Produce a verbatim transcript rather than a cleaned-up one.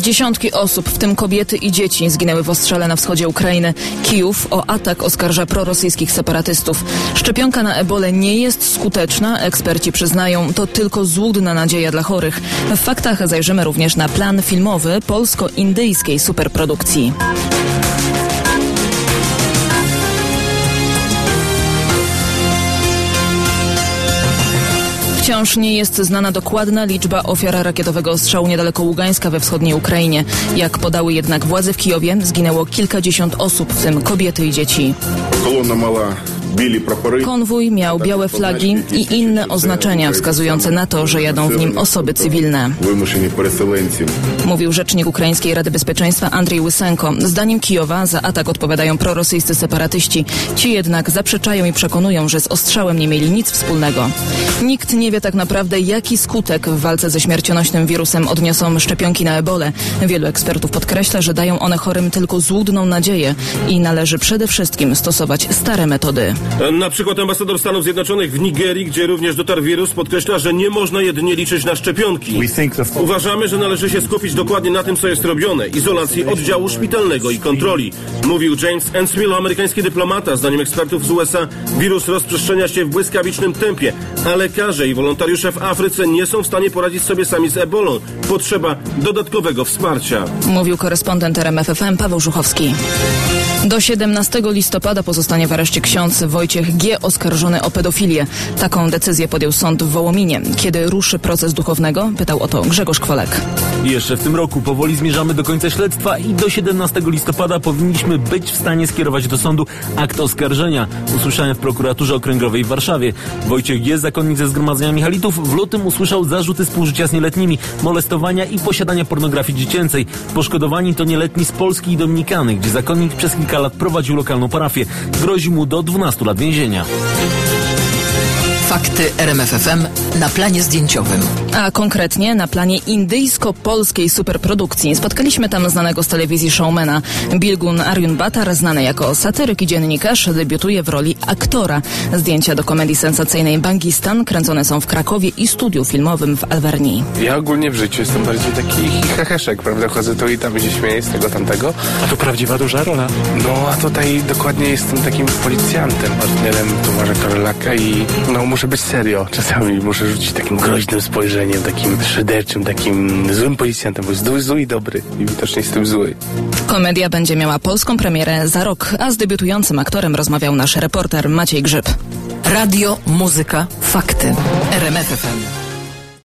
Dziesiątki osób, w tym kobiety i dzieci, zginęły w ostrzale na wschodzie Ukrainy. Kijów o atak oskarża prorosyjskich separatystów. Szczepionka na ebolę nie jest skuteczna, eksperci przyznają, to tylko złudna nadzieja dla chorych. W faktach zajrzymy również na plan filmowy polsko-indyjskiej superprodukcji. Wciąż nie jest znana dokładna liczba ofiar rakietowego ostrzału niedaleko Ługańska we wschodniej Ukrainie. Jak podały jednak władze w Kijowie, zginęło kilkadziesiąt osób, w tym kobiety i dzieci. Kolona mała. Konwój miał białe flagi i inne oznaczenia wskazujące na to, że jadą w nim osoby cywilne. Mówił rzecznik Ukraińskiej Rady Bezpieczeństwa Andrzej Łysenko. Zdaniem Kijowa za atak odpowiadają prorosyjscy separatyści. Ci jednak zaprzeczają i przekonują, że z ostrzałem nie mieli nic wspólnego. Nikt nie wie tak naprawdę, jaki skutek w walce ze śmiercionośnym wirusem odniosą szczepionki na ebolę. Wielu ekspertów podkreśla, że dają one chorym tylko złudną nadzieję i należy przede wszystkim stosować stare metody. Na przykład ambasador Stanów Zjednoczonych w Nigerii, gdzie również dotarł wirus, podkreśla, że nie można jedynie liczyć na szczepionki. Uważamy, że należy się skupić dokładnie na tym, co jest robione. Izolacji oddziału szpitalnego i kontroli. Mówił James Ensmill, amerykański dyplomata. Zdaniem ekspertów z U S A wirus rozprzestrzenia się w błyskawicznym tempie, a lekarze i wolontariusze w Afryce nie są w stanie poradzić sobie sami z ebolą. Potrzeba dodatkowego wsparcia. Mówił korespondent R M F F M Paweł Żuchowski. Do siedemnastego listopada pozostanie w areszcie ksiądz Wojciech G. oskarżony o pedofilię. Taką decyzję podjął sąd w Wołominie. Kiedy ruszy proces duchownego? Pytał o to Grzegorz Kwolek. Jeszcze w tym roku powoli zmierzamy do końca śledztwa i do siedemnastego listopada powinniśmy być w stanie skierować do sądu akt oskarżenia. Usłyszałem w prokuraturze okręgowej w Warszawie. Wojciech G., zakonnik ze Zgromadzenia Michalitów, w lutym usłyszał zarzuty współżycia z nieletnimi, molestowania i posiadania pornografii dziecięcej. Poszkodowani to nieletni z Polski i Dominikany, gdzie zakonnik przez kilka lat prowadził lokalną parafię. Grozi mu do dwunastu lat więzienia. Fakty R M F F M na planie zdjęciowym. A konkretnie na planie indyjsko-polskiej superprodukcji. Spotkaliśmy tam znanego z telewizji showmana. Bilgun Arjun Batar, znany jako satyryk i dziennikarz, debiutuje w roli aktora. Zdjęcia do komedii sensacyjnej Bangistan kręcone są w Krakowie i studiu filmowym w Alvernii. Ja ogólnie w życiu jestem bardziej taki heheszek, prawda? Chodzę tu i tam się śmieję z tego tamtego. A to prawdziwa duża rola. No, a tutaj dokładnie jestem takim policjantem, partnerem Tomasza Karolaka i no muszę być serio. Czasami muszę rzucić takim groźnym spojrzeniem, takim szyderczym, takim złym policjantem, bo jest zły, zły i dobry. I widocznie jestem zły. Komedia będzie miała polską premierę za rok, a z debiutującym aktorem rozmawiał nasz reporter Maciej Grzyb. Radio, muzyka, fakty. R M F F M.